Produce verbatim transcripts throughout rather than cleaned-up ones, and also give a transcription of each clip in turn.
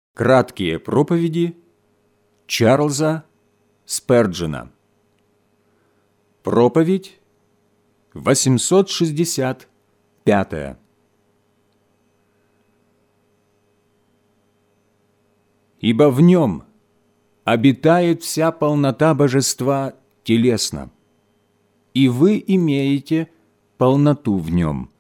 Краткие проповеди Чарльза Сперджена. Проповедь восемьсот шестьдесят пятая. Ибо в нем обитает вся полнота божества телесно, и вы имеете полноту в нем.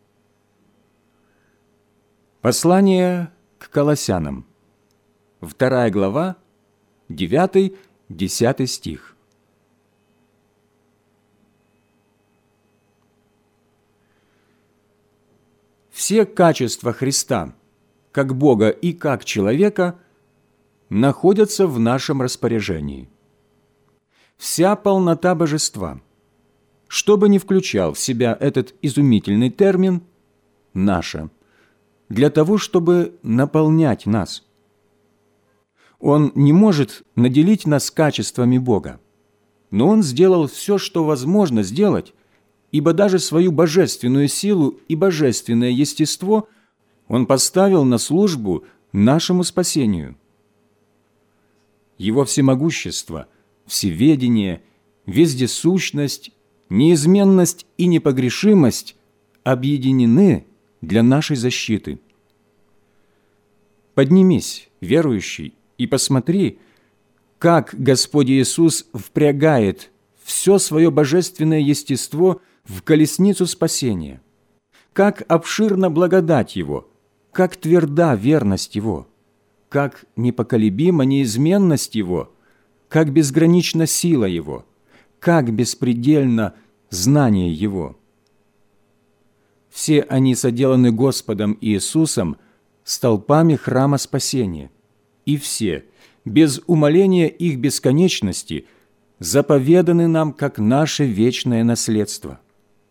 Послание к Колоссянам, вторая глава, девятый-десятый стих. Все качества Христа, как Бога и как человека, находятся в нашем распоряжении. Вся полнота божества, что бы ни включал в себя этот изумительный термин, наша, для того, чтобы наполнять нас. Он не может наделить нас качествами Бога, но Он сделал все, что возможно сделать, ибо даже свою божественную силу и божественное естество Он поставил на службу нашему спасению. Его всемогущество, всеведение, вездесущность, неизменность и непогрешимость объединены для нашей защиты. Поднимись, верующий, и посмотри, как Господь Иисус впрягает все свое божественное естество в колесницу спасения, как обширна благодать Его, как тверда верность Его, как непоколебима неизменность Его, как безгранична сила Его, как беспредельно знание Его. Все они соделаны Господом Иисусом столпами храма спасения, и все, без умаления их бесконечности, заповеданы нам как наше вечное наследство.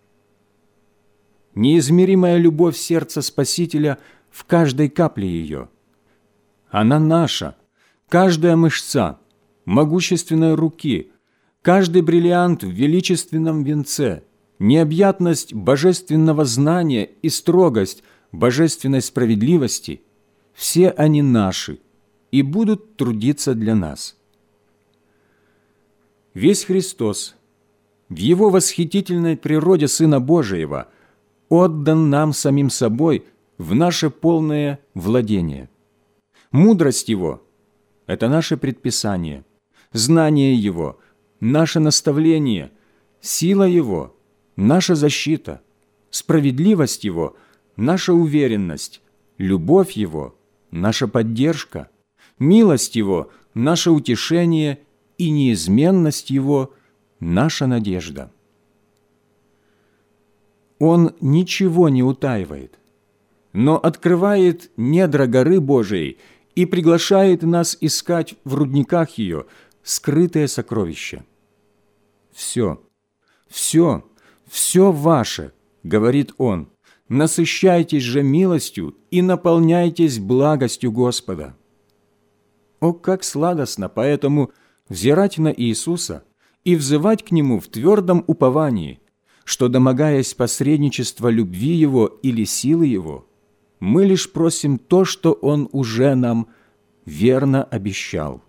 Неизмеримая любовь сердца Спасителя в каждой капле ее. Она наша, каждая мышца, могущественной руки, каждый бриллиант в величественном венце, необъятность божественного знания и строгость божественной справедливости – все они наши и будут трудиться для нас. Весь Христос в Его восхитительной природе Сына Божиего отдан нам самим собой в наше полное владение. Мудрость Его – это наше предписание, знание Его – наше наставление, сила Его – наша защита, справедливость Его – наша уверенность, любовь Его – наша поддержка, милость Его – наше утешение и неизменность Его – наша надежда. Он ничего не утаивает, но открывает недра горы Божией и приглашает нас искать в рудниках ее скрытые сокровища. «Все, все, все ваше, — говорит Он, — насыщайтесь же милостью и наполняйтесь благостью Господа». О, как сладостно поэтому взирать на Иисуса и взывать к Нему в твердом уповании, что, домогаясь посредничества любви Его или силы Его, мы лишь просим то, что Он уже нам верно обещал.